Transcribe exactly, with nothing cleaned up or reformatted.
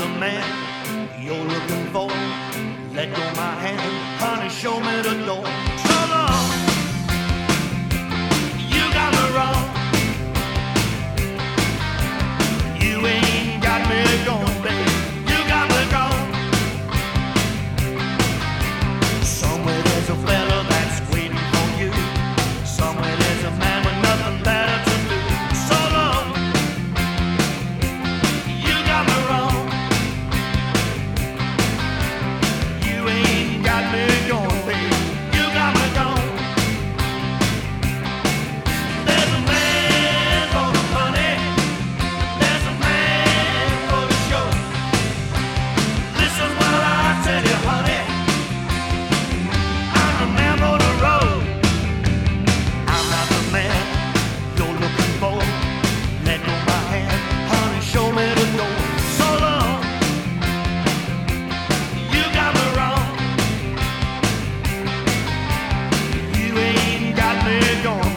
the man you're looking for. Let go my hand, honey, show me the door. So long, you got me wrong. You ain't got me going, babe. You got me gone. Somewhere there's a fella that's waiting for you. Somewhere there's a man with nothing better to do. So long, you got me wrong. You ain't got me going, babe. You got me gone. There's a man for the money. There's a man for the show. Listen while I tell you, honey, I'm the man for the road. I'm not the man you're looking for. Let go my hand, honey, show me the door. So long, you got me wrong. You ain't got me going.